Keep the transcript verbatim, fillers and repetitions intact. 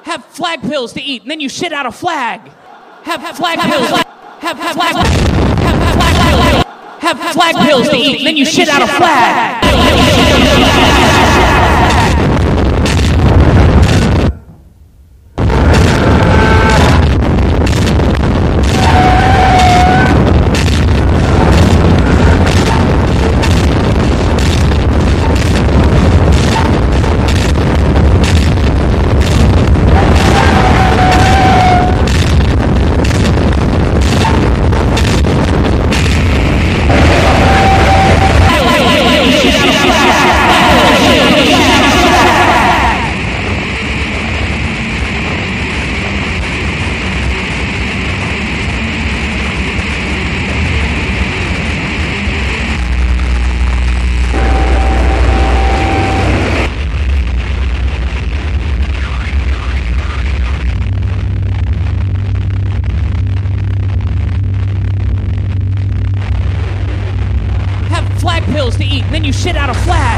Have flag pills to eat, and then you shit out a flag. Have flag pills. Have have flag. Have flag pills. Have flag pills to eat, and then you shit out a flag. Pills to eat, and then you shit out a flag.